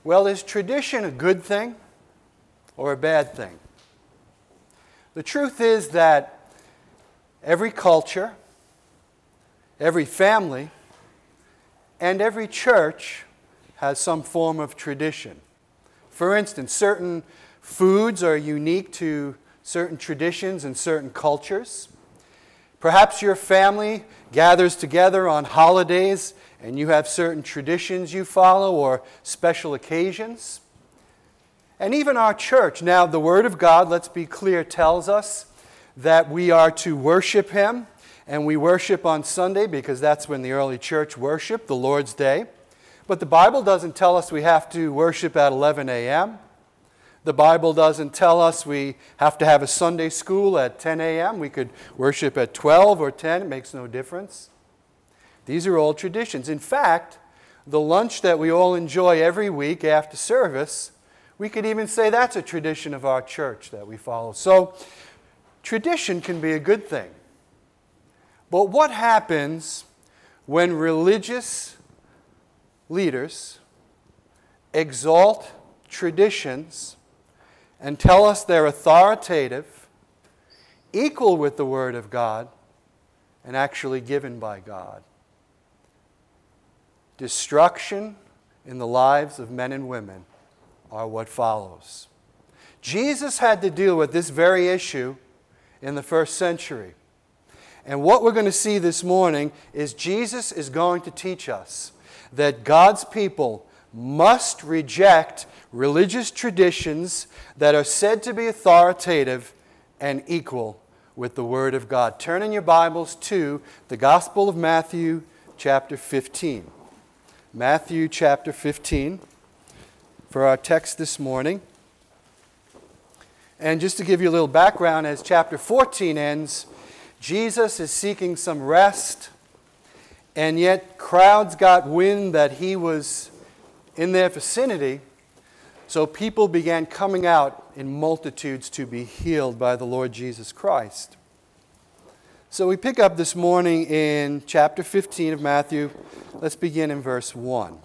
Well, is tradition a good thing or a bad thing? The truth is that every culture, every family, and every church has some form of tradition. For instance, certain foods are unique to certain traditions and certain cultures. Perhaps your family gathers together on holidays and you have certain traditions you follow or special occasions. And even our church, now the Word of God, let's be clear, tells us that we are to worship Him, and we worship on Sunday because that's when the early church worshiped, the Lord's Day. But the Bible doesn't tell us we have to worship at 11 a.m. The Bible doesn't tell us we have to have a Sunday school at 10 a.m. We could worship at 12 or 10. It makes no difference. These are all traditions. In fact, the lunch that we all enjoy every week after service, we could even say that's a tradition of our church that we follow. So, tradition can be a good thing. But what happens when religious leaders exalt traditions and tell us they're authoritative, equal with the Word of God, and actually given by God? Destruction in the lives of men and women are what follows. Jesus had to deal with this very issue in the first century. And what we're going to see this morning is Jesus is going to teach us that God's people must reject religious traditions that are said to be authoritative and equal with the Word of God. Turn in your Bibles to the Gospel of Matthew, chapter 15. Matthew, chapter 15, for our text this morning. And just to give you a little background, as chapter 14 ends, Jesus is seeking some rest, and yet crowds got wind that he was in their vicinity, so people began coming out in multitudes to be healed by the Lord Jesus Christ. So we pick up this morning in chapter 15 of Matthew. Let's begin in verse 1.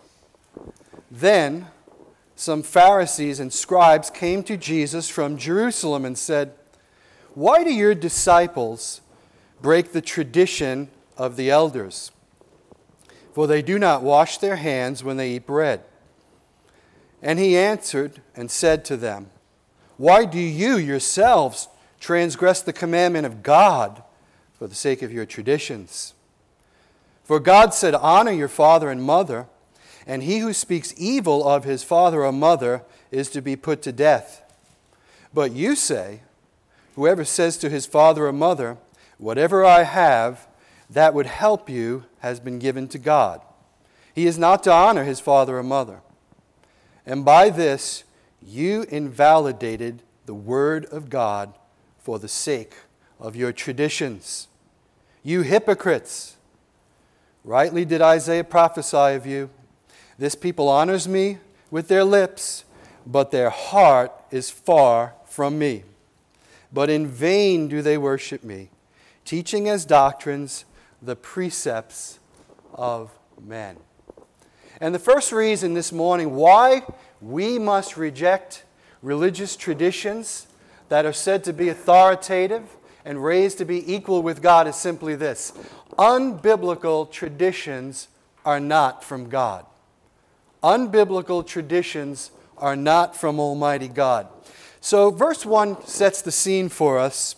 Then some Pharisees and scribes came to Jesus from Jerusalem and said, "Why do your disciples break the tradition of the elders? For they do not wash their hands when they eat bread." And he answered and said to them, "Why do you yourselves transgress the commandment of God for the sake of your traditions? For God said, 'Honor your father and mother,' and he who speaks evil of his father or mother is to be put to death. But you say, 'Whoever says to his father or mother, "Whatever I have that would help you has been given to God," he is not to honor his father or mother. And by this you invalidated the word of God for the sake of your traditions. You hypocrites! Rightly did Isaiah prophesy of you. This people honors me with their lips, but their heart is far from me. But in vain do they worship me, teaching as doctrines the precepts of men." And the first reason this morning why we must reject religious traditions that are said to be authoritative and raised to be equal with God is simply this: unbiblical traditions are not from God. Unbiblical traditions are not from Almighty God. So verse 1 sets the scene for us.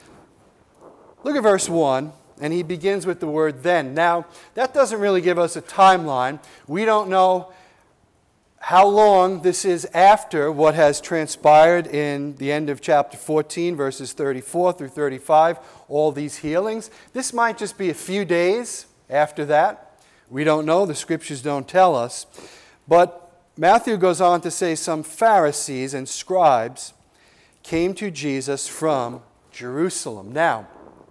Look at verse 1, and he begins with the word "then." Now, that doesn't really give us a timeline. We don't know how long this is after what has transpired in the end of chapter 14, verses 34 through 35, all these healings. This might just be a few days after that. We don't know. The Scriptures don't tell us. But Matthew goes on to say some Pharisees and scribes came to Jesus from Jerusalem. Now,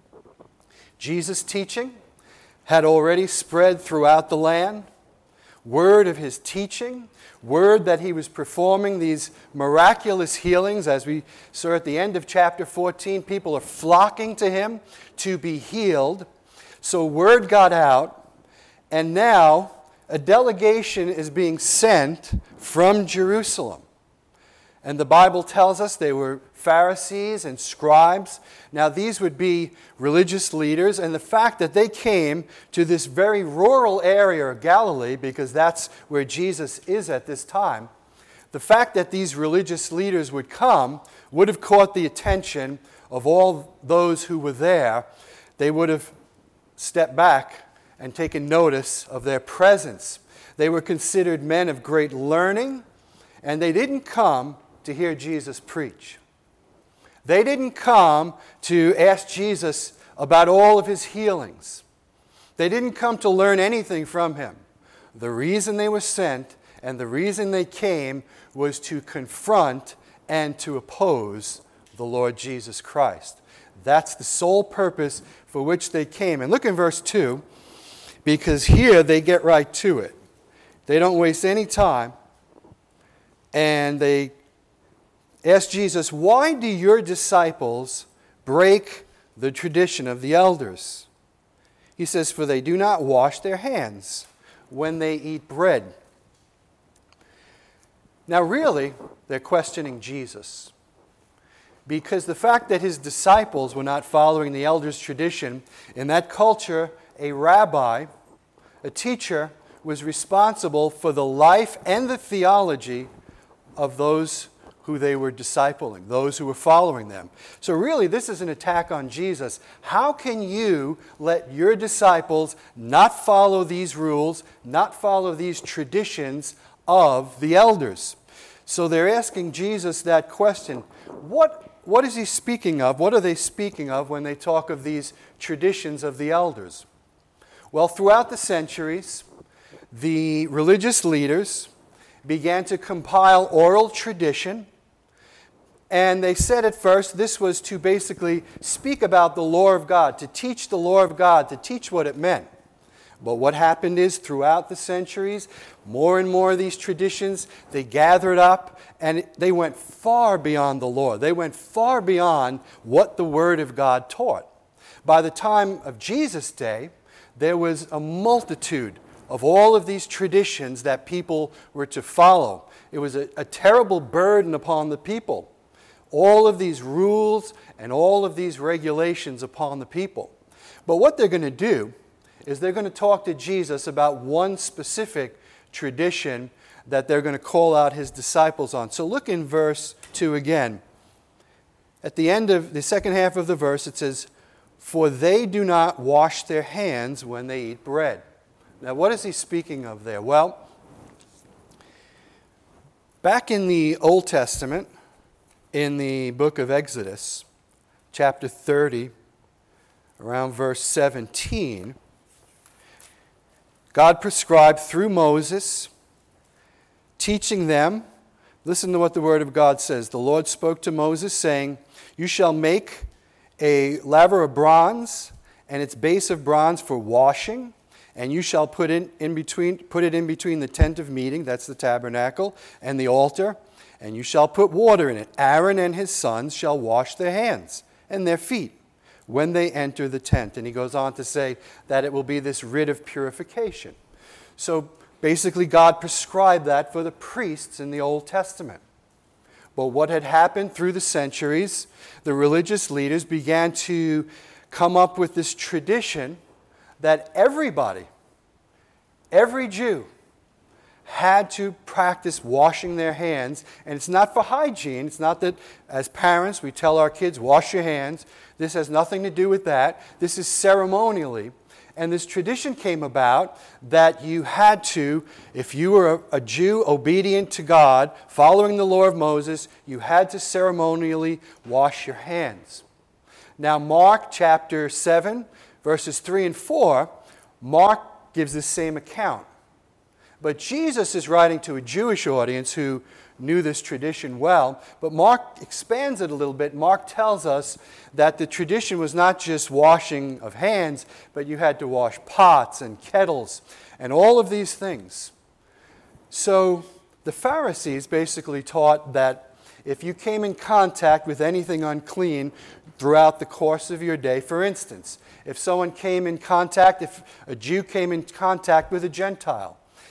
Jesus' teaching had already spread throughout the land. Word of his teaching, word that he was performing these miraculous healings, as we saw at the end of chapter 14, people are flocking to him to be healed. So word got out, and now a delegation is being sent from Jerusalem. And the Bible tells us they were Pharisees and scribes. Now, these would be religious leaders, and the fact that they came to this very rural area of Galilee, because that's where Jesus is at this time, the fact that these religious leaders would come would have caught the attention of all those who were there. They would have stepped back and taken notice of their presence. They were considered men of great learning, and they didn't come to hear Jesus preach. They didn't come to ask Jesus about all of his healings. They didn't come to learn anything from him. The reason they were sent and the reason they came was to confront and to oppose the Lord Jesus Christ. That's the sole purpose for which they came. And look in verse 2, because here they get right to it. They don't waste any time, and they ask Jesus, "Why do your disciples break the tradition of the elders?" He says, "For they do not wash their hands when they eat bread." Now really, they're questioning Jesus, because the fact that his disciples were not following the elders' tradition, in that culture, a rabbi, a teacher, was responsible for the life and the theology of those who they were discipling, those who were following them. So really, this is an attack on Jesus. How can you let your disciples not follow these rules, not follow these traditions of the elders? So they're asking Jesus that question. What is he speaking of? What are they speaking of when they talk of these traditions of the elders? Well, throughout the centuries, the religious leaders began to compile oral tradition, and they said at first this was to basically speak about the law of God, to teach the law of God, to teach what it meant. But what happened is, throughout the centuries, more and more of these traditions, they gathered up, and they went far beyond the law. They went far beyond what the Word of God taught. By the time of Jesus' day, there was a multitude of all of these traditions that people were to follow. It was a terrible burden upon the people. All of these rules and all of these regulations upon the people. But what they're going to do is they're going to talk to Jesus about one specific tradition that they're going to call out his disciples on. So look in verse 2 again. At the end of the second half of the verse, it says, "For they do not wash their hands when they eat bread." Now, what is he speaking of there? Well, back in the Old Testament, in the book of Exodus, chapter 30, around verse 17, God prescribed through Moses, teaching them. Listen to what the Word of God says. The Lord spoke to Moses, saying, "You shall make a laver of bronze, and its base of bronze for washing, and you shall put it in between the tent of meeting," that's the tabernacle, "and the altar, and you shall put water in it. Aaron and his sons shall wash their hands and their feet when they enter the tent." And he goes on to say that it will be this rite of purification. So basically, God prescribed that for the priests in the Old Testament. But what had happened through the centuries, the religious leaders began to come up with this tradition that everybody, every Jew, had to practice washing their hands. And it's not for hygiene. It's not that as parents we tell our kids, wash your hands. This has nothing to do with that. This is ceremonially. And this tradition came about that you had to, if you were a Jew obedient to God, following the law of Moses, you had to ceremonially wash your hands. Now, Mark chapter 7, verses 3 and 4, Mark gives the same account. But Jesus is writing to a Jewish audience who knew this tradition well. But Mark expands it a little bit. Mark tells us that the tradition was not just washing of hands, but you had to wash pots and kettles and all of these things. So the Pharisees basically taught that if you came in contact with anything unclean throughout the course of your day, for instance, if a Jew came in contact with a Gentile,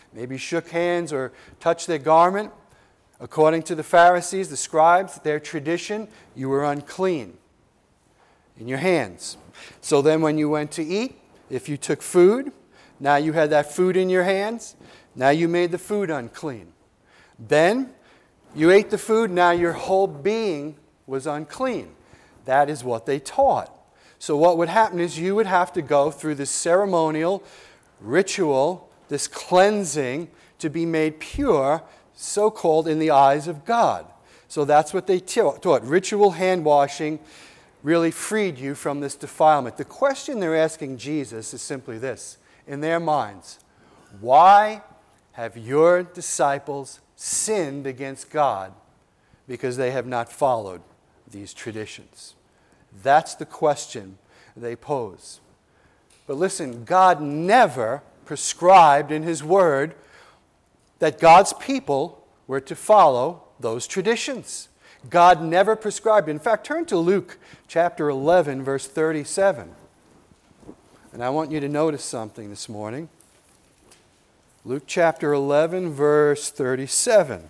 maybe shook hands or touched their garment, according to the Pharisees, the scribes, their tradition, you were unclean in your hands. So then when you went to eat, if you took food, now you had that food in your hands, now you made the food unclean. Then you ate the food, now your whole being was unclean. That is what they taught. So what would happen is you would have to go through this ceremonial ritual, this cleansing, to be made pure, so-called in the eyes of God. So that's what they taught. Ritual hand washing really freed you from this defilement. The question they're asking Jesus is simply this, in their minds: why have your disciples sinned against God because they have not followed these traditions? That's the question they pose. But listen, God never prescribed in His Word that God's people were to follow those traditions. God never prescribed. In fact, turn to Luke chapter 11, verse 37. And I want you to notice something this morning. Luke chapter 11, verse 37.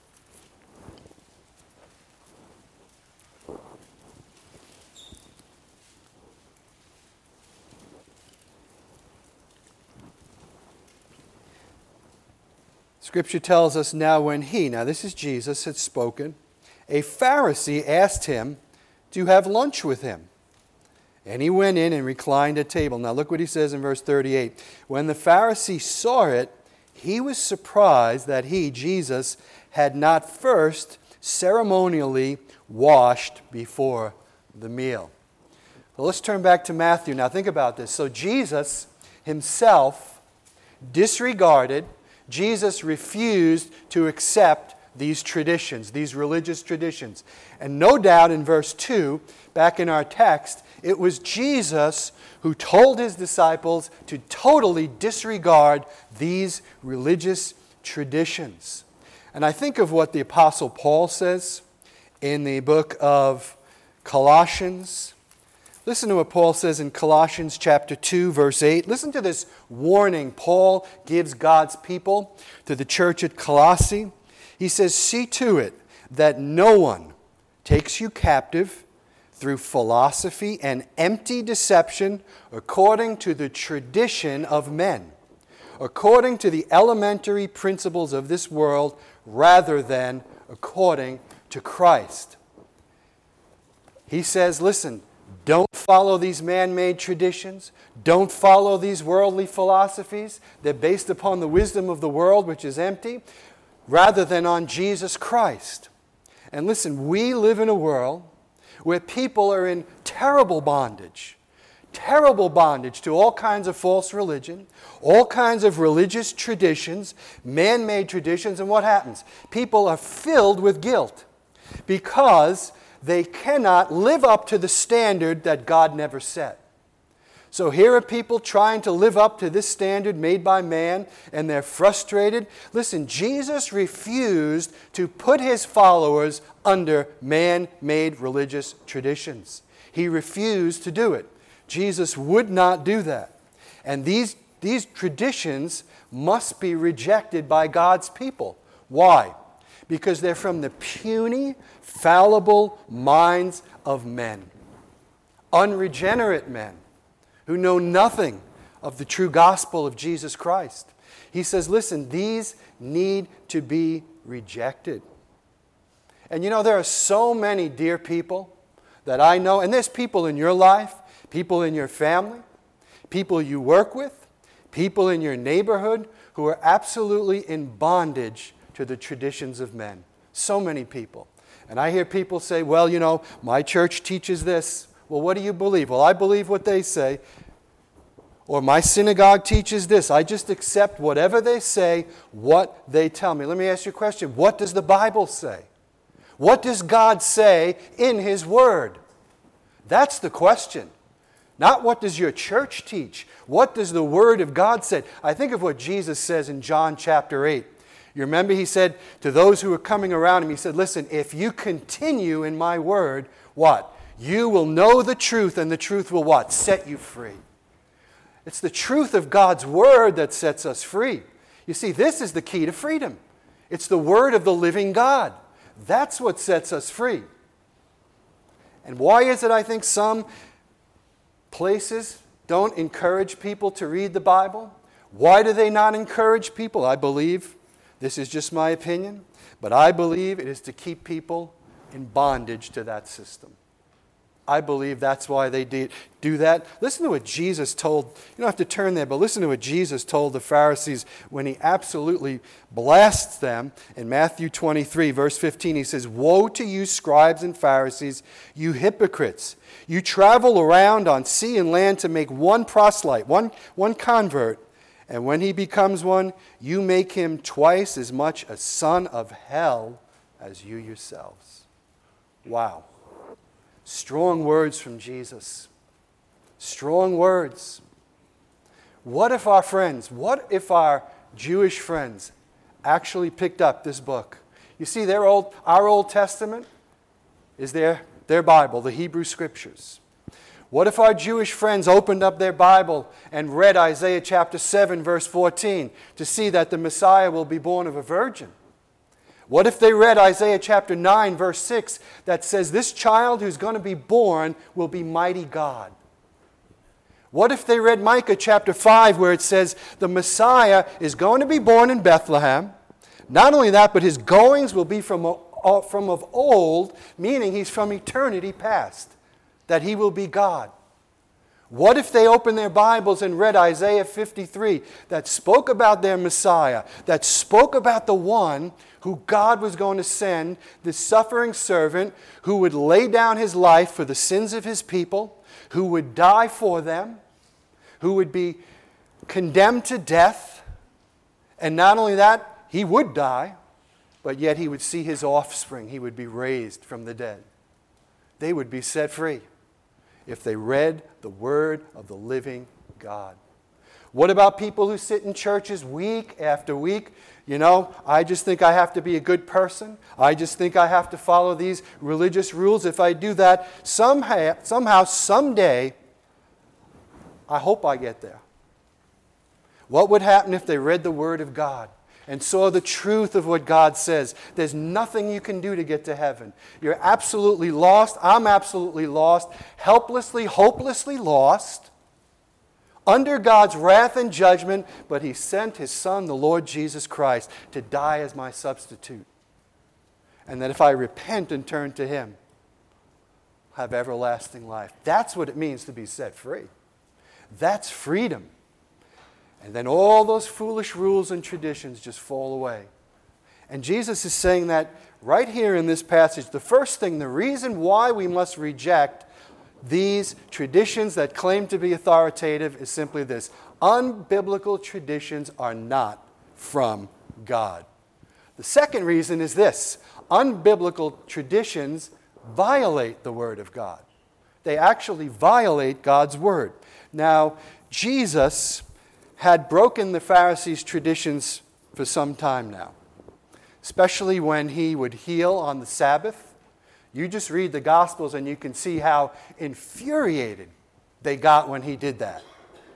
Scripture tells us, now this is Jesus, had spoken, a Pharisee asked him to have lunch with him. And he went in and reclined at table. Now look what he says in verse 38. When the Pharisee saw it, he was surprised that he, Jesus, had not first ceremonially washed before the meal. Well, let's turn back to Matthew. Now think about this. So Jesus himself disregarded, Jesus refused to accept these traditions, these religious traditions. And no doubt in verse 2, back in our text, it was Jesus who told his disciples to totally disregard these religious traditions. And I think of what the Apostle Paul says in the book of Colossians. Listen to what Paul says in Colossians chapter 2, verse 8. Listen to this warning Paul gives God's people to the church at Colossae. He says, see to it that no one takes you captive through philosophy and empty deception according to the tradition of men, according to the elementary principles of this world, rather than according to Christ. He says, listen, don't follow these man-made traditions. Don't follow these worldly philosophies. They're based upon the wisdom of the world, which is empty, rather than on Jesus Christ. And listen, we live in a world where people are in terrible bondage to all kinds of false religion, all kinds of religious traditions, man-made traditions, and what happens? People are filled with guilt because they cannot live up to the standard that God never set. So here are people trying to live up to this standard made by man, and they're frustrated. Listen, Jesus refused to put his followers under man-made religious traditions. He refused to do it. Jesus would not do that. And these traditions must be rejected by God's people. Why? Because they're from the puny, fallible minds of men. Unregenerate men who know nothing of the true gospel of Jesus Christ. He says, listen, these need to be rejected. And you know, there are so many dear people that I know, and there's people in your life, people in your family, people you work with, people in your neighborhood who are absolutely in bondage to the traditions of men. So many people. And I hear people say, well, you know, my church teaches this. Well, what do you believe? Well, I believe what they say. Or my synagogue teaches this. I just accept whatever they say, what they tell me. Let me ask you a question. What does the Bible say? What does God say in His Word? That's the question. Not what does your church teach. What does the Word of God say? I think of what Jesus says in John chapter 8. You remember he said to those who were coming around him, he said, listen, if you continue in my word, what? You will know the truth, and the truth will what? Set you free. It's the truth of God's word that sets us free. You see, this is the key to freedom. It's the Word of the living God. That's what sets us free. And why is it I think some places don't encourage people to read the Bible? Why do they not encourage people? I believe, this is just my opinion, but I believe it is to keep people in bondage to that system. I believe that's why they do that. Listen to what Jesus told, you don't have to turn there, but listen to what Jesus told the Pharisees when he absolutely blasts them. In Matthew 23, verse 15, he says, "Woe to you, scribes and Pharisees, you hypocrites! You travel around on sea and land to make one proselyte, one convert, and when he becomes one, you make him twice as much a son of hell as you yourselves." Wow. Strong words from Jesus. Strong words. What if our Jewish friends actually picked up this book? You see, our Old Testament is their Bible, the Hebrew Scriptures. What if our Jewish friends opened up their Bible and read Isaiah chapter 7, verse 14, to see that the Messiah will be born of a virgin? What if they read Isaiah chapter 9, verse 6, that says this child who's going to be born will be mighty God? What if they read Micah chapter 5, where it says the Messiah is going to be born in Bethlehem? Not only that, but his goings will be from of old, meaning he's from eternity past, that he will be God. What if they opened their Bibles and read Isaiah 53, that spoke about their Messiah, that spoke about the one who God was going to send, the suffering servant who would lay down his life for the sins of his people, who would die for them, who would be condemned to death, and not only that, he would die, but yet he would see his offspring, he would be raised from the dead. They would be set free if they read the Word of the living God. What about people who sit in churches week after week? You know, I just think I have to be a good person. I just think I have to follow these religious rules. If I do that, somehow, someday, I hope I get there. What would happen if they read the Word of God and saw the truth of what God says? There's nothing you can do to get to heaven. You're absolutely lost. I'm absolutely lost. Helplessly, hopelessly lost. Under God's wrath and judgment, but He sent His Son, the Lord Jesus Christ, to die as my substitute. And that if I repent and turn to Him, I'll have everlasting life. That's what it means to be set free. That's freedom. And then all those foolish rules and traditions just fall away. And Jesus is saying that right here in this passage. The first thing, the reason why we must reject these traditions that claim to be authoritative is simply this: unbiblical traditions are not from God. The second reason is this: unbiblical traditions violate the Word of God. They actually violate God's Word. Now, Jesus had broken the Pharisees' traditions for some time now, especially when He would heal on the Sabbath. You just read the Gospels and you can see how infuriated they got when He did that.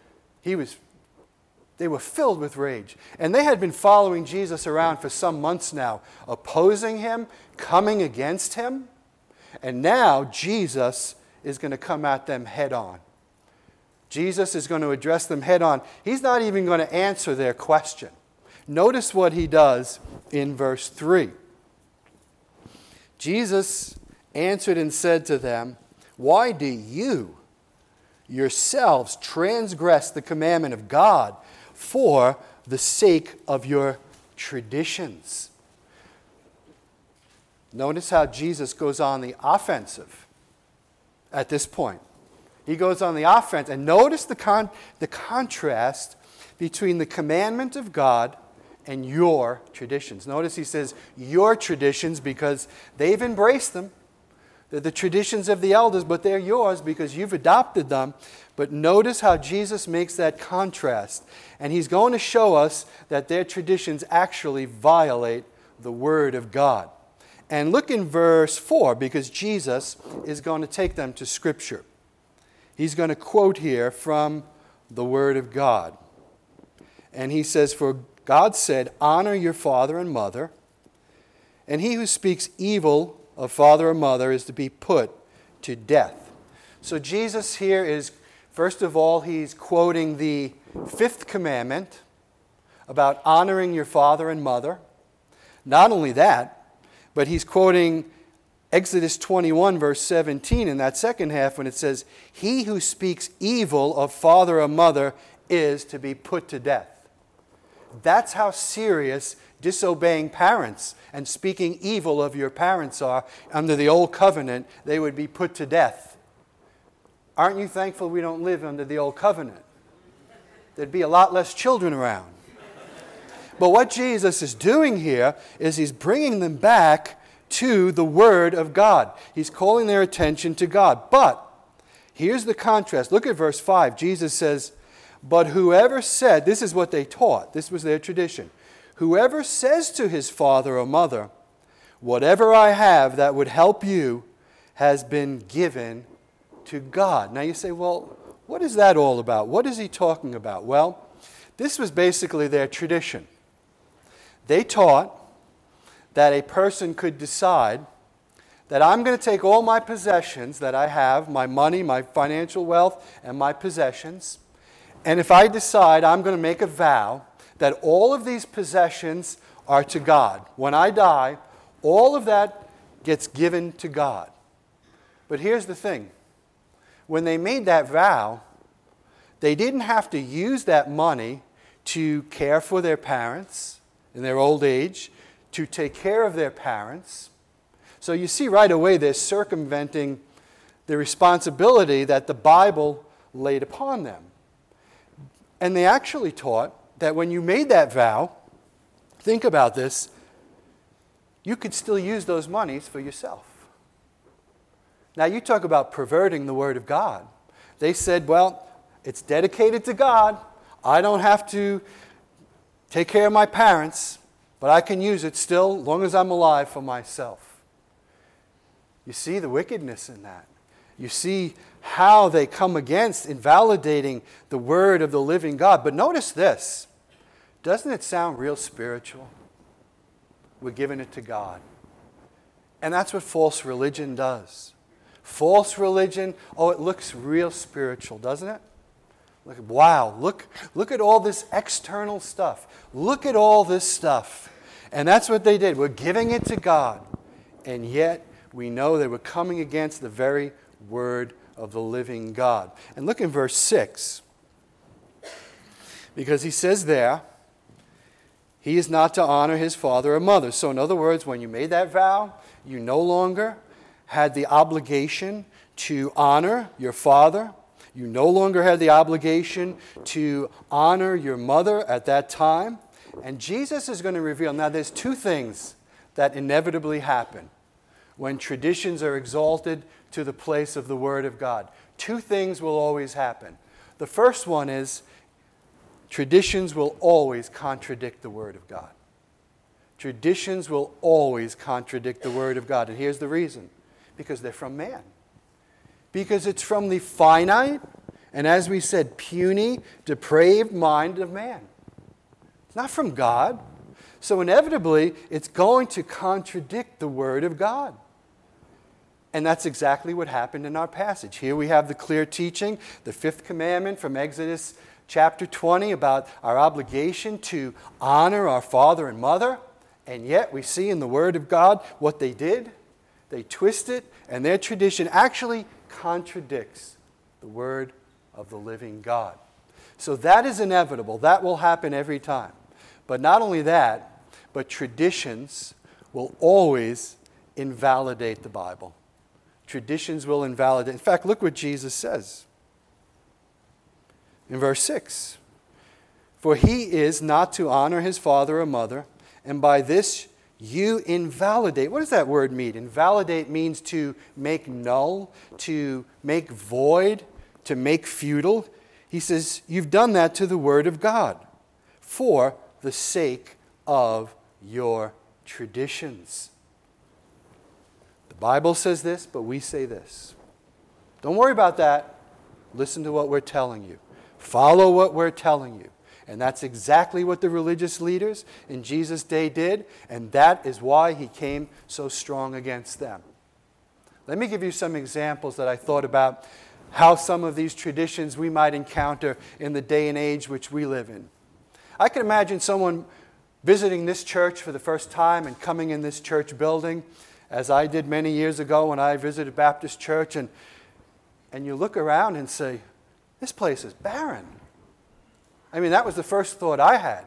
They were filled with rage. And they had been following Jesus around for some months now, opposing Him, coming against Him. And now Jesus is going to come at them head on. Jesus is going to address them head on. He's not even going to answer their question. Notice what He does in verse 3. Jesus answered and said to them, "Why do you yourselves transgress the commandment of God for the sake of your traditions?" Notice how Jesus goes on the offensive at this point. He goes on the offense. And notice the contrast between the commandment of God and your traditions. Notice He says your traditions because they've embraced them. They're the traditions of the elders, but they're yours because you've adopted them. But notice how Jesus makes that contrast. And He's going to show us that their traditions actually violate the Word of God. And look in verse 4, because Jesus is going to take them to Scripture. He's going to quote here from the Word of God. And He says, "For God said, honor your father and mother, and he who speaks evil of father or mother is to be put to death. So Jesus here is, first of all, he's quoting the fifth commandment about honoring your father and mother. Not only that, but he's quoting Exodus 21, verse 17 in that second half when it says, he who speaks evil of father or mother is to be put to death. That's how serious disobeying parents and speaking evil of your parents are. Under the old covenant, they would be put to death. Aren't you thankful we don't live under the old covenant? There'd be a lot less children around. But what Jesus is doing here is he's bringing them back to the Word of God. He's calling their attention to God. But here's the contrast. Look at verse 5. Jesus says, but whoever said, this is what they taught, this was their tradition, whoever says to his father or mother, whatever I have that would help you has been given to God. Now you say, well, what is that all about? What is he talking about? Well, this was basically their tradition. They taught that a person could decide that I'm going to take all my possessions that I have, my money, my financial wealth, and my possessions, and if I decide I'm going to make a vow that all of these possessions are to God, when I die, all of that gets given to God. But here's the thing. When they made that vow, they didn't have to use that money to care for their parents in their old age, to take care of their parents. So you see right away they're circumventing the responsibility that the Bible laid upon them. And they actually taught that when you made that vow, think about this, you could still use those monies for yourself. Now you talk about perverting the Word of God. They said, well, it's dedicated to God. I don't have to take care of my parents, but I can use it still as long as I'm alive for myself. You see the wickedness in that. You see how they come against invalidating the Word of the living God. But notice this. Doesn't it sound real spiritual? We're giving it to God. And that's what false religion does. False religion, oh, it looks real spiritual, doesn't it? Wow, look at all this external stuff. Look at all this stuff. And that's what they did. We're giving it to God. And yet, we know they were coming against the very Word of the living God. And look in verse 6. Because he says there, he is not to honor his father or mother. So in other words, when you made that vow, you no longer had the obligation to honor your father. You no longer had the obligation to honor your mother at that time. And Jesus is going to reveal, now there's two things that inevitably happen when traditions are exalted to the place of the Word of God. Two things will always happen. The first one is traditions will always contradict the Word of God. Traditions will always contradict the Word of God. And here's the reason. Because they're from man. Because it's from the finite and, as we said, puny, depraved mind of man. It's not from God. So inevitably, it's going to contradict the Word of God. And that's exactly what happened in our passage. Here we have the clear teaching, the fifth commandment from Exodus chapter 20 about our obligation to honor our father and mother. And yet we see in the Word of God what they did. They twist it, and their tradition actually contradicts the Word of the living God. So that is inevitable. That will happen every time. But not only that, but traditions will always invalidate the Bible. Traditions will invalidate. In fact, look what Jesus says in verse 6. For he is not to honor his father or mother, and by this you invalidate. What does that word mean? Invalidate means to make null, to make void, to make futile. He says, you've done that to the Word of God for the sake of your traditions. The Bible says this, but we say this. Don't worry about that. Listen to what we're telling you. Follow what we're telling you. And that's exactly what the religious leaders in Jesus' day did, and that is why he came so strong against them. Let me give you some examples that I thought about how some of these traditions we might encounter in the day and age which we live in. I can imagine someone visiting this church for the first time and coming in this church building, as I did many years ago when I visited Baptist Church, and you look around and say, this place is barren. I mean, that was the first thought I had.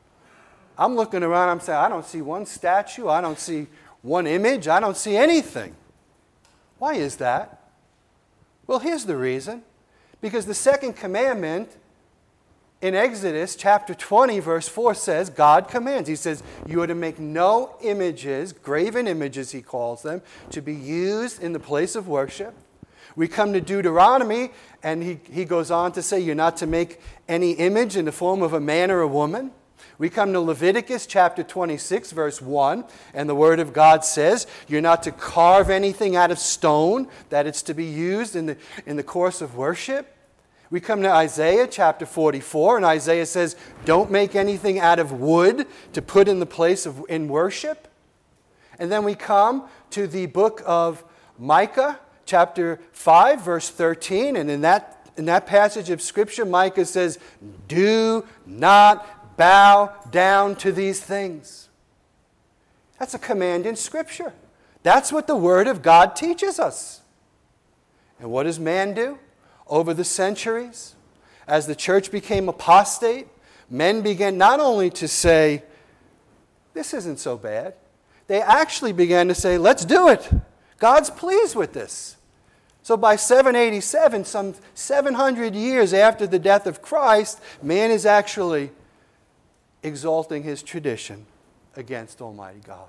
I'm looking around, I'm saying, I don't see one statue, I don't see one image, I don't see anything. Why is that? Well, here's the reason. Because the second commandment in Exodus chapter 20, verse 4 says, God commands. He says, you are to make no images, graven images he calls them, to be used in the place of worship. We come to Deuteronomy, and he goes on to say you're not to make any image in the form of a man or a woman. We come to Leviticus chapter 26, verse 1, and the Word of God says you're not to carve anything out of stone, that it's to be used in the course of worship. We come to Isaiah chapter 44, and Isaiah says, don't make anything out of wood to put in the place in worship. And then we come to the book of Micah, chapter 5, verse 13, and in that passage of Scripture, Micah says, do not bow down to these things. That's a command in Scripture. That's what the Word of God teaches us. And what does man do? Over the centuries, as the church became apostate, men began not only to say, this isn't so bad, they actually began to say, let's do it. God's pleased with this. So by 787, some 700 years after the death of Christ, man is actually exalting his tradition against Almighty God.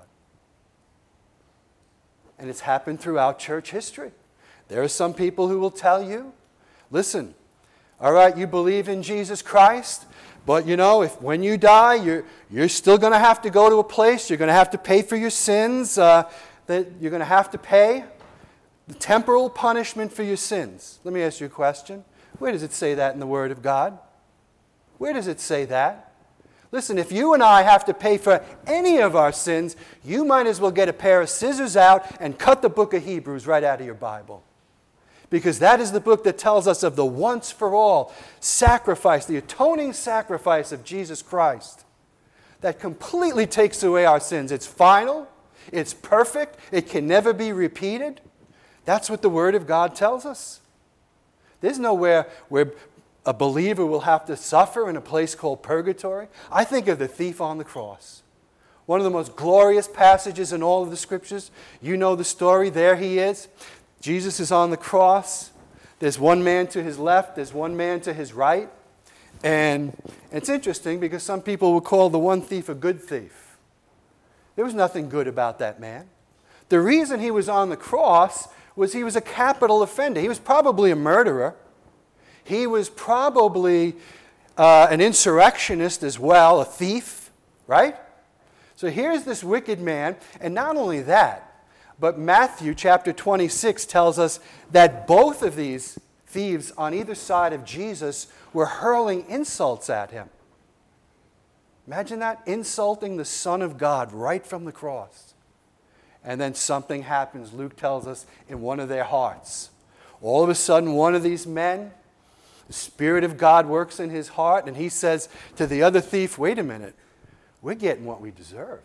And it's happened throughout church history. There are some people who will tell you, listen, all right, you believe in Jesus Christ, but you know, if when you die, you're still going to have to go to a place, you're going to have to pay for your sins, that you're going to have to pay the temporal punishment for your sins. Let me ask you a question. Where does it say that in the Word of God? Where does it say that? Listen, if you and I have to pay for any of our sins, you might as well get a pair of scissors out and cut the book of Hebrews right out of your Bible. Because that is the book that tells us of the once-for-all sacrifice, the atoning sacrifice of Jesus Christ that completely takes away our sins. It's final, it's perfect, it can never be repeated. That's what the Word of God tells us. There's nowhere where a believer will have to suffer in a place called purgatory. I think of the thief on the cross. One of the most glorious passages in all of the Scriptures. You know the story. There he is. Jesus is on the cross. There's one man to his left. There's one man to his right. And it's interesting because some people would call the one thief a good thief. There was nothing good about that man. The reason he was on the cross was he was a capital offender. He was probably a murderer. He was probably an insurrectionist as well, a thief, right? So here's this wicked man, and not only that, but Matthew chapter 26 tells us that both of these thieves on either side of Jesus were hurling insults at him. Imagine that, insulting the Son of God right from the cross. And then something happens, Luke tells us, in one of their hearts. All of a sudden, one of these men, the Spirit of God works in his heart, and he says to the other thief, wait a minute, we're getting what we deserve.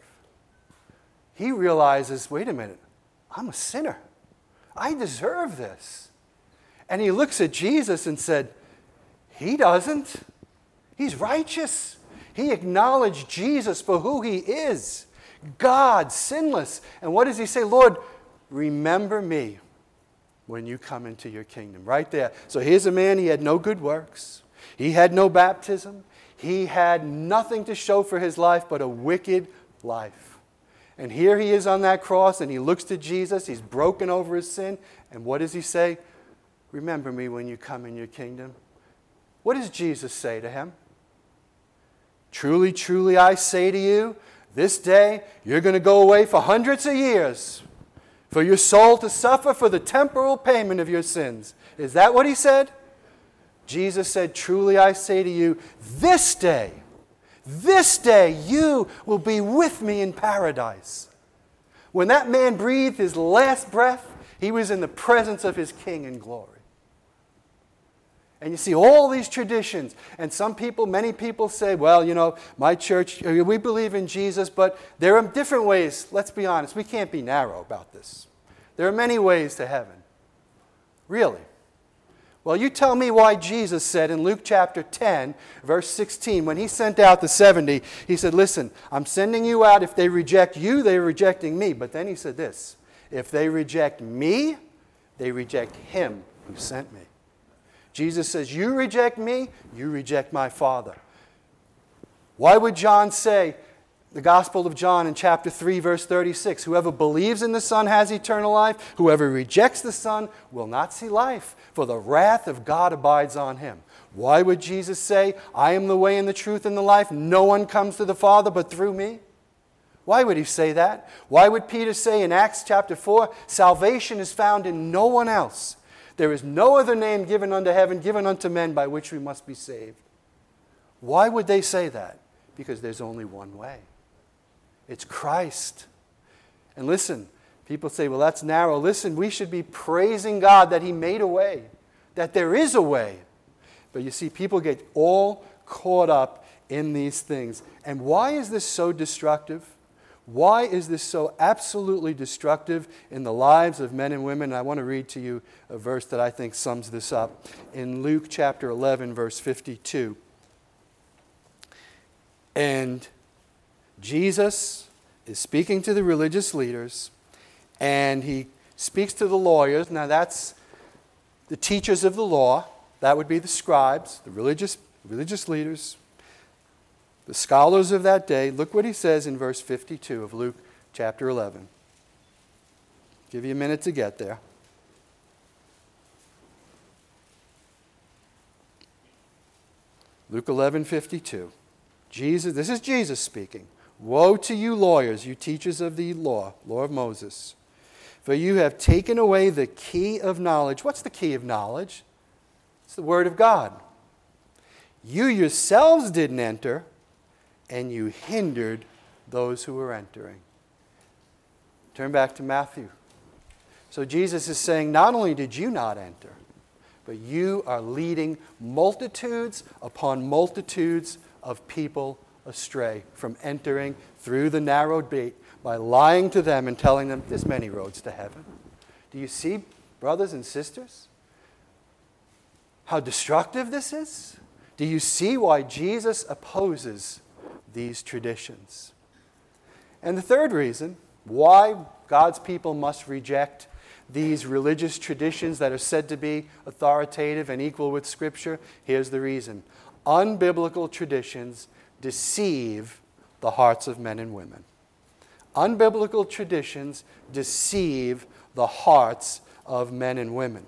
He realizes, wait a minute, I'm a sinner. I deserve this. And he looks at Jesus and said, he doesn't. He's righteous. He acknowledged Jesus for who he is. God, sinless. And what does he say? Lord, remember me when you come into your kingdom. Right there. So here's a man, he had no good works. He had no baptism. He had nothing to show for his life but a wicked life. And here he is on that cross, and he looks to Jesus. He's broken over his sin. And what does he say? Remember me when you come in your kingdom. What does Jesus say to him? Truly, truly, I say to you, this day you're going to go away for hundreds of years for your soul to suffer for the temporal payment of your sins. Is that what he said? Jesus said, truly I say to you, this day you will be with me in paradise. When that man breathed his last breath, he was in the presence of his King in glory. And you see all these traditions, and many people say, well, my church, we believe in Jesus, but there are different ways. Let's be honest, we can't be narrow about this. There are many ways to heaven. Really? Well, you tell me why Jesus said in Luke chapter 10, verse 16, when he sent out the 70, he said, listen, I'm sending you out. If they reject you, they're rejecting me. But then he said this, if they reject me, they reject him who sent me. Jesus says, you reject me, you reject my Father. Why would John say, the Gospel of John in chapter 3, verse 36, whoever believes in the Son has eternal life. Whoever rejects the Son will not see life, for the wrath of God abides on him. Why would Jesus say, I am the way and the truth and the life? No one comes to the Father but through me. Why would he say that? Why would Peter say in Acts chapter 4, salvation is found in no one else? There is no other name given under heaven, given unto men, by which we must be saved. Why would they say that? Because there's only one way. It's Christ. And listen, people say, well, that's narrow. Listen, we should be praising God that he made a way, that there is a way. But you see, people get all caught up in these things. And why is this so destructive? Why is this so absolutely destructive in the lives of men and women? And I want to read to you a verse that I think sums this up. In Luke chapter 11, verse 52. And Jesus is speaking to the religious leaders, and he speaks to the lawyers. Now that's the teachers of the law. That would be the scribes, the religious leaders, the scholars of that day. Look what he says in verse 52 of Luke chapter 11. Give you a minute to get there. Luke 11:52. This is Jesus speaking. Woe to you lawyers, you teachers of the law of Moses, for you have taken away the key of knowledge. What's the key of knowledge? It's the Word of God. You yourselves didn't enter, and you hindered those who were entering. Turn back to Matthew. So Jesus is saying, not only did you not enter, but you are leading multitudes upon multitudes of people astray from entering through the narrow gate by lying to them and telling them there's many roads to heaven. Do you see, brothers and sisters, how destructive this is? Do you see why Jesus opposes these traditions? And the third reason why God's people must reject these religious traditions that are said to be authoritative and equal with Scripture, here's the reason. Unbiblical traditions deceive the hearts of men and women. Unbiblical traditions deceive the hearts of men and women.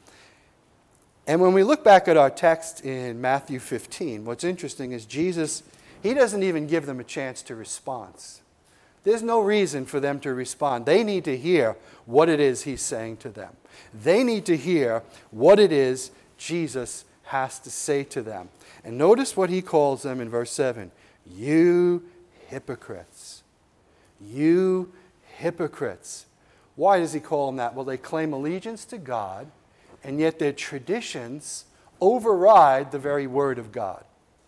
And when we look back at our text in Matthew 15, what's interesting is Jesus, he doesn't even give them a chance to respond. There's no reason for them to respond. They need to hear what it is he's saying to them. They need to hear what it is Jesus has to say to them. And notice what he calls them in verse 7. You hypocrites. You hypocrites. Why does he call them that? Well, they claim allegiance to God, and yet their traditions override the very word of God.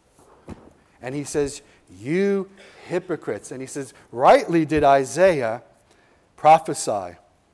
And he says, you hypocrites. And he says, rightly did Isaiah prophesy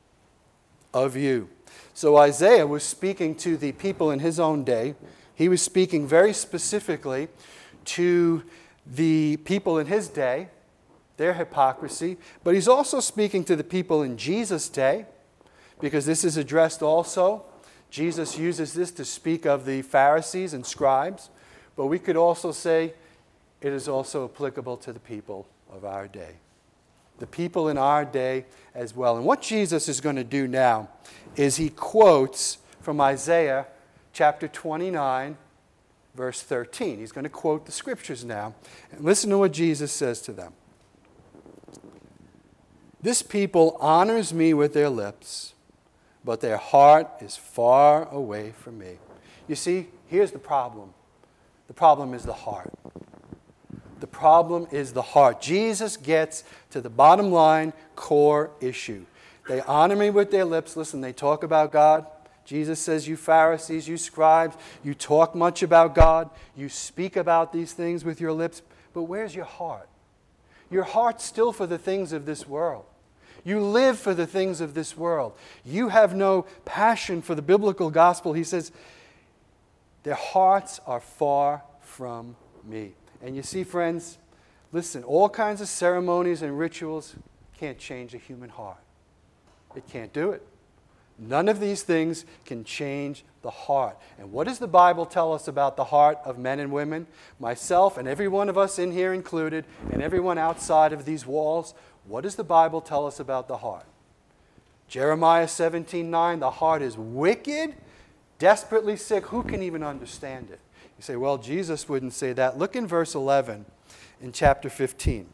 of you. So Isaiah was speaking to the people in his own day. He was speaking very specifically to the people in his day, their hypocrisy. But he's also speaking to the people in Jesus' day, because this is addressed also. Jesus uses this to speak of the Pharisees and scribes. But we could also say it is also applicable to the people of our day. The people in our day as well. And what Jesus is going to do now is he quotes from Isaiah chapter 29, verse 13. He's going to quote the scriptures now. And listen to what Jesus says to them. This people honors me with their lips, but their heart is far away from me. You see, here's the problem. The problem is the heart. The problem is the heart. Jesus gets to the bottom line, core issue. They honor me with their lips. Listen, they talk about God. Jesus says, you Pharisees, you scribes, you talk much about God. You speak about these things with your lips. But where's your heart? Your heart's still for the things of this world. You live for the things of this world. You have no passion for the biblical gospel. He says, their hearts are far from me. And you see, friends, listen, all kinds of ceremonies and rituals can't change a human heart. It can't do it. None of these things can change the heart. And what does the Bible tell us about the heart of men and women? Myself and every one of us in here included, and everyone outside of these walls, what does the Bible tell us about the heart? Jeremiah 17:9, the heart is wicked, desperately sick. Who can even understand it? You say, well, Jesus wouldn't say that. Look in verse 11 in chapter 15.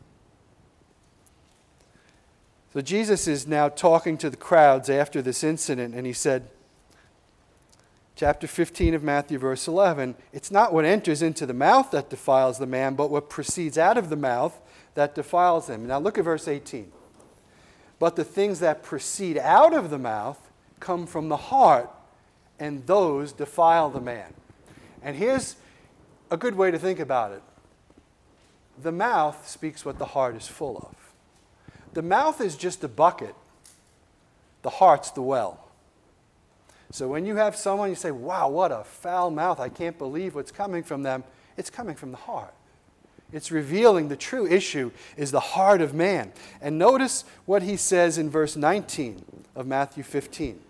So Jesus is now talking to the crowds after this incident, and he said, chapter 15 of Matthew, verse 11, it's not what enters into the mouth that defiles the man, but what proceeds out of the mouth that defiles him. Now look at verse 18. But the things that proceed out of the mouth come from the heart, and those defile the man. And here's a good way to think about it. The mouth speaks what the heart is full of. The mouth is just a bucket. The heart's the well. So when you have someone, you say, wow, what a foul mouth. I can't believe what's coming from them. It's coming from the heart. It's revealing the true issue is the heart of man. And notice what he says in verse 19 of Matthew 15.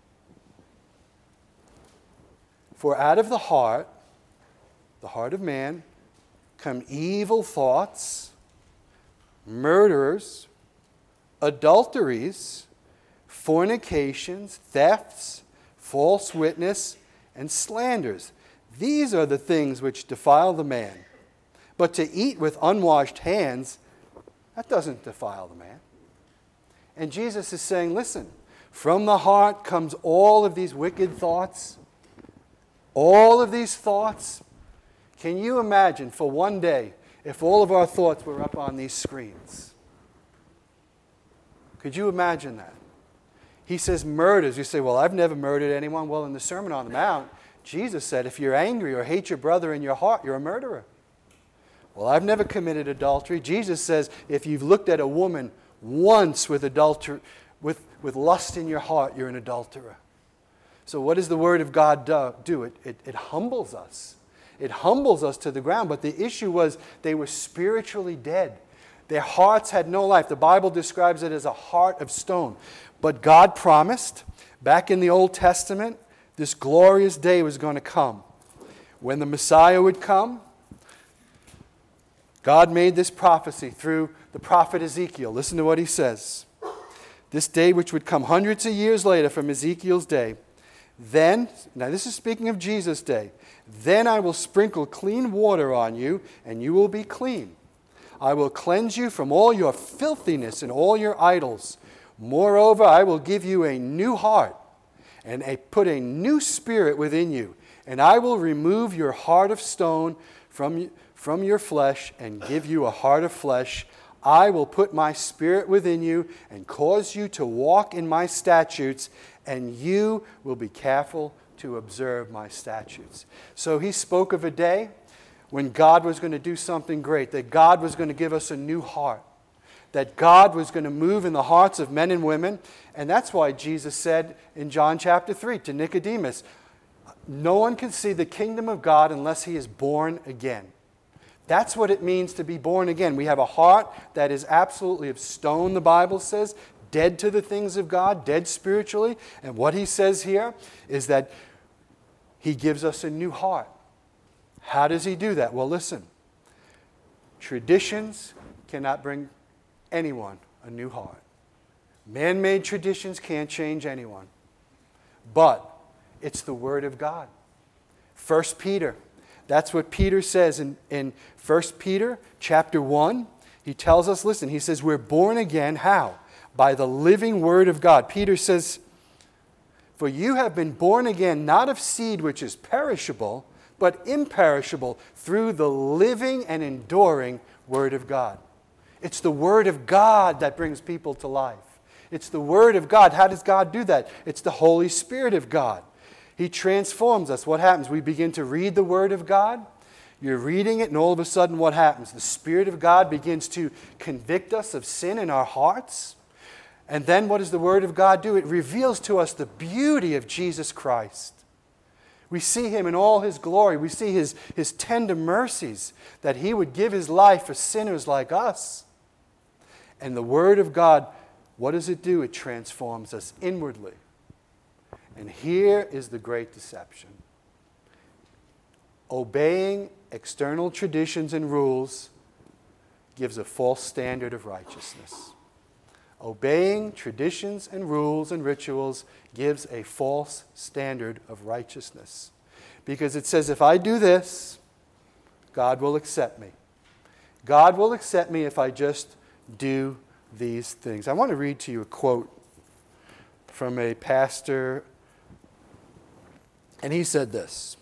For out of the heart of man, come evil thoughts, murderers, adulteries, fornications, thefts, false witness, and slanders. These are the things which defile the man. But to eat with unwashed hands, that doesn't defile the man. And Jesus is saying, listen, from the heart comes all of these wicked thoughts, all of these thoughts. Can you imagine for one day if all of our thoughts were up on these screens? Could you imagine that? He says murders. You say, well, I've never murdered anyone. Well, in the Sermon on the Mount, Jesus said, if you're angry or hate your brother in your heart, you're a murderer. Well, I've never committed adultery. Jesus says, if you've looked at a woman once with with lust in your heart, you're an adulterer. So what does the Word of God do? It humbles us. It humbles us to the ground. But the issue was they were spiritually dead. Their hearts had no life. The Bible describes it as a heart of stone. But God promised, back in the Old Testament, this glorious day was going to come. When the Messiah would come, God made this prophecy through the prophet Ezekiel. Listen to what he says. This day which would come hundreds of years later from Ezekiel's day, then, now this is speaking of Jesus' day, then I will sprinkle clean water on you, and you will be clean. I will cleanse you from all your filthiness and all your idols. Moreover, I will give you a new heart and put a new spirit within you. And I will remove your heart of stone from your flesh and give you a heart of flesh. I will put my spirit within you and cause you to walk in my statutes, and you will be careful to observe my statutes. So he spoke of a day when God was going to do something great, that God was going to give us a new heart, that God was going to move in the hearts of men and women. And that's why Jesus said in John chapter 3 to Nicodemus, no one can see the kingdom of God unless he is born again. That's what it means to be born again. We have a heart that is absolutely of stone, the Bible says, dead to the things of God, dead spiritually. And what he says here is that he gives us a new heart. How does he do that? Well, listen. Traditions cannot bring anyone a new heart. Man-made traditions can't change anyone. But it's the Word of God. 1 Peter. That's what Peter says in 1 Peter chapter 1. He tells us, listen, he says, we're born again. How? By the living Word of God. Peter says, For you have been born again, not of seed which is perishable, but imperishable, through the living and enduring Word of God. It's the Word of God that brings people to life. It's the Word of God. How does God do that? It's the Holy Spirit of God. He transforms us. What happens? We begin to read the Word of God. You're reading it, and all of a sudden what happens? The Spirit of God begins to convict us of sin in our hearts. And then what does the Word of God do? It reveals to us the beauty of Jesus Christ. We see Him in all His glory. We see His tender mercies, that He would give His life for sinners like us. And the Word of God, what does it do? It transforms us inwardly. And here is the great deception. Obeying external traditions and rules gives a false standard of righteousness. Obeying traditions and rules and rituals gives a false standard of righteousness. Because it says, if I do this, God will accept me. God will accept me if I just do these things. I want to read to you a quote from a pastor, and he said this: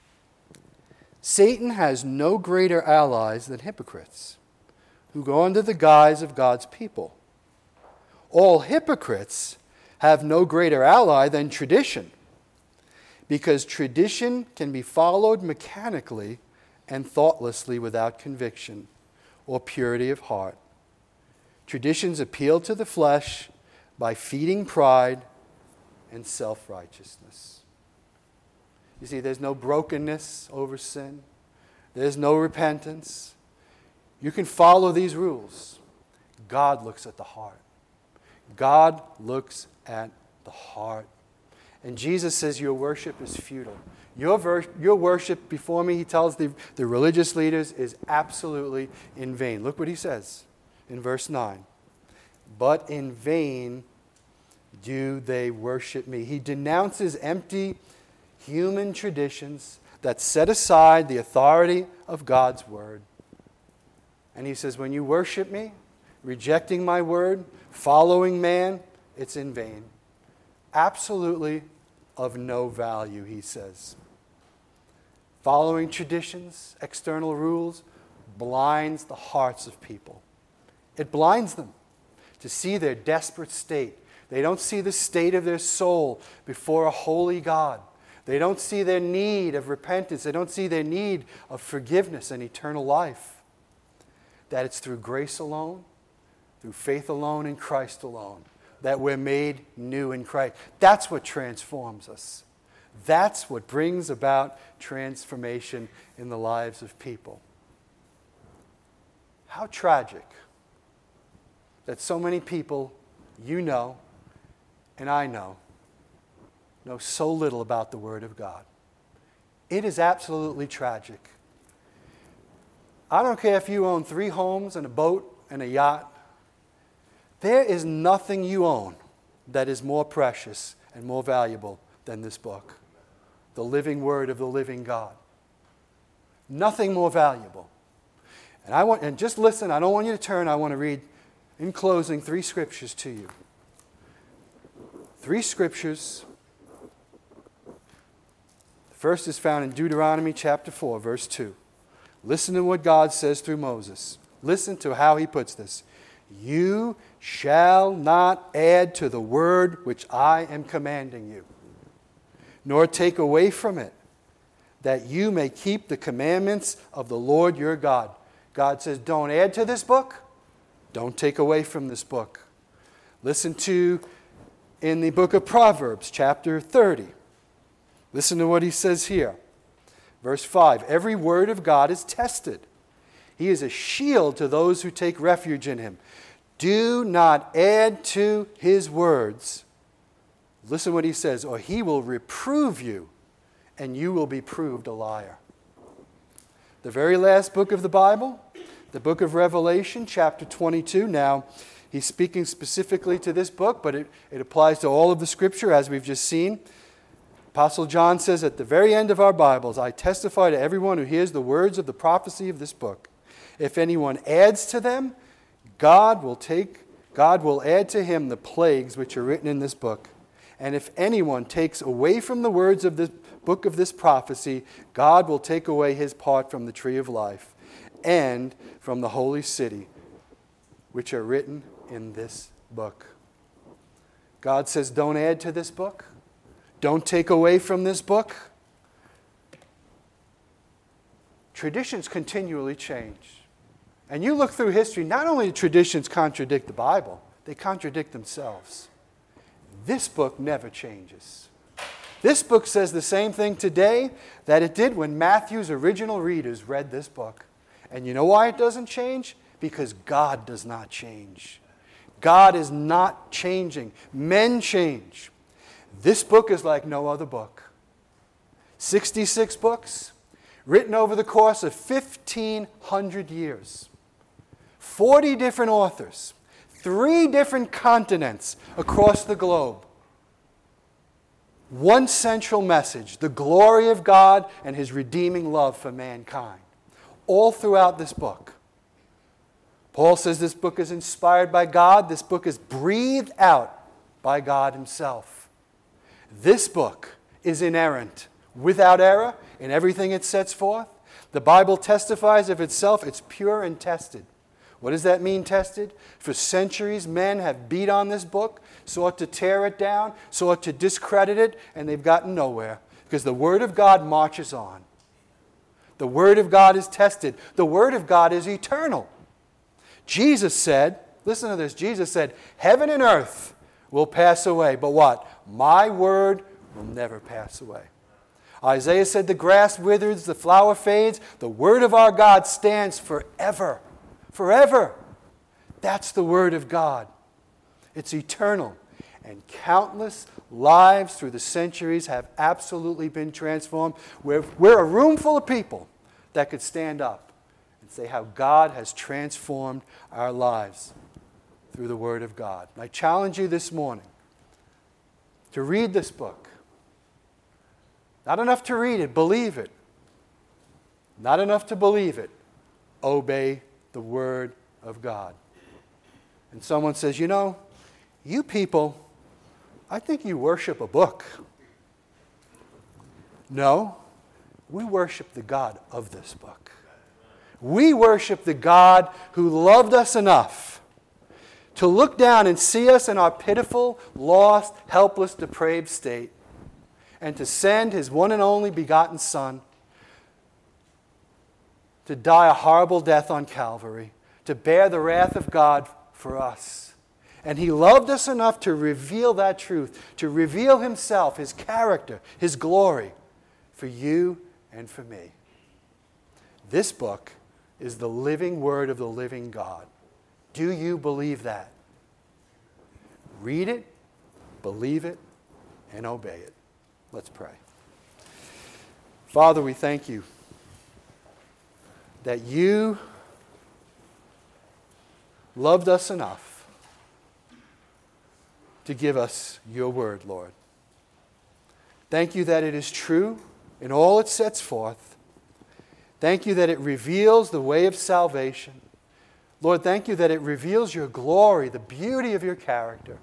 Satan has no greater allies than hypocrites who go under the guise of God's people. All hypocrites have no greater ally than tradition, because tradition can be followed mechanically and thoughtlessly without conviction or purity of heart. Traditions appeal to the flesh by feeding pride and self-righteousness. You see, there's no brokenness over sin. There's no repentance. You can follow these rules. God looks at the heart. God looks at the heart. And Jesus says your worship is futile. Your worship before me, he tells the religious leaders, is absolutely in vain. Look what he says in verse 9. But in vain do they worship me. He denounces empty human traditions that set aside the authority of God's word. And he says, when you worship me, rejecting my word, following man, it's in vain. Absolutely of no value, he says. Following traditions, external rules, blinds the hearts of people. It blinds them to see their desperate state. They don't see the state of their soul before a holy God. They don't see their need of repentance. They don't see their need of forgiveness and eternal life. That it's through grace alone, through faith alone, in Christ alone, that we're made new in Christ. That's what transforms us. That's what brings about transformation in the lives of people. How tragic that so many people you know and I know so little about the Word of God. It is absolutely tragic. I don't care if you own 3 homes and a boat and a yacht. There is nothing you own that is more precious and more valuable than this book, the living Word of the living God. Nothing more valuable. And just listen, I don't want you to turn, I want to read, in closing, 3 scriptures to you. 3 scriptures. The first is found in Deuteronomy chapter 4, verse 2. Listen to what God says through Moses. Listen to how he puts this. You shall not add to the word which I am commanding you, nor take away from it, that you may keep the commandments of the Lord your God. God says, don't add to this book. Don't take away from this book. Listen to, in the book of Proverbs, chapter 30. Listen to what he says here. Verse 5, every word of God is tested. He is a shield to those who take refuge in him. Do not add to his words. Listen what he says, or he will reprove you, and you will be proved a liar. The very last book of the Bible, the book of Revelation, chapter 22. Now, he's speaking specifically to this book, but it applies to all of the Scripture, as we've just seen. Apostle John says at the very end of our Bibles, I testify to everyone who hears the words of the prophecy of this book. If anyone adds to them, God will add to him the plagues which are written in this book. And if anyone takes away from the words of the book of this prophecy, God will take away his part from the tree of life and from the holy city, which are written in this book. God says, don't add to this book. Don't take away from this book. Traditions continually change. And you look through history, not only do traditions contradict the Bible, they contradict themselves. This book never changes. This book says the same thing today that it did when Matthew's original readers read this book. And you know why it doesn't change? Because God does not change. God is not changing. Men change. This book is like no other book. 66 books, written over the course of 1,500 years. 40 different authors. 3 different continents across the globe. One central message, the glory of God and his redeeming love for mankind. All throughout this book. Paul says this book is inspired by God. This book is breathed out by God himself. This book is inerrant, without error in everything it sets forth. The Bible testifies of itself. It's pure and tested. What does that mean, tested? For centuries, men have beat on this book, sought to tear it down, sought to discredit it, and they've gotten nowhere because the Word of God marches on. The Word of God is tested. The Word of God is eternal. Jesus said, listen to this, Jesus said, heaven and earth will pass away, but what? My word will never pass away. Isaiah said, the grass withers, the flower fades, the word of our God stands forever. Forever. That's the word of God. It's eternal. And countless lives through the centuries have absolutely been transformed. We're a room full of people that could stand up and say how God has transformed our lives through the Word of God. And I challenge you this morning to read this book. Not enough to read it, believe it. Not enough to believe it, obey the Word of God. And someone says, you know, you people, I think you worship a book. No, we worship the God of this book. We worship the God who loved us enough to look down and see us in our pitiful, lost, helpless, depraved state, and to send his one and only begotten Son to die a horrible death on Calvary, to bear the wrath of God for us. And he loved us enough to reveal that truth, to reveal himself, his character, his glory for you and for me. This book is the living word of the living God. Do you believe that? Read it, believe it, and obey it. Let's pray. Father, we thank you that you loved us enough to give us your word, Lord. Thank you that it is true in all it sets forth. Thank you that it reveals the way of salvation. Lord, thank you that it reveals your glory, the beauty of your character.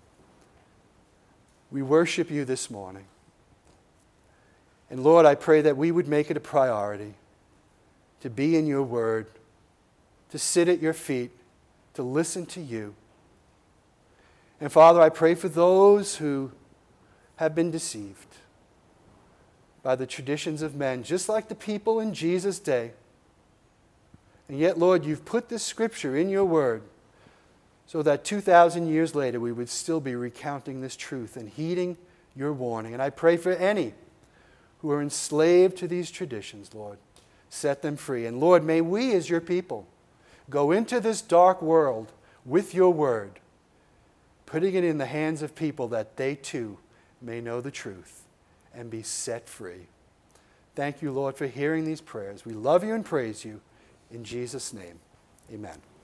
We worship you this morning. And Lord, I pray that we would make it a priority to be in your word, to sit at your feet, to listen to you. And Father, I pray for those who have been deceived by the traditions of men, just like the people in Jesus' day. And yet, Lord, you've put this scripture in your word so that 2,000 years later we would still be recounting this truth and heeding your warning. And I pray for any who are enslaved to these traditions, Lord. Set them free. And Lord, may we as your people go into this dark world with your word, putting it in the hands of people that they too may know the truth and be set free. Thank you, Lord, for hearing these prayers. We love you and praise you. In Jesus' name, amen.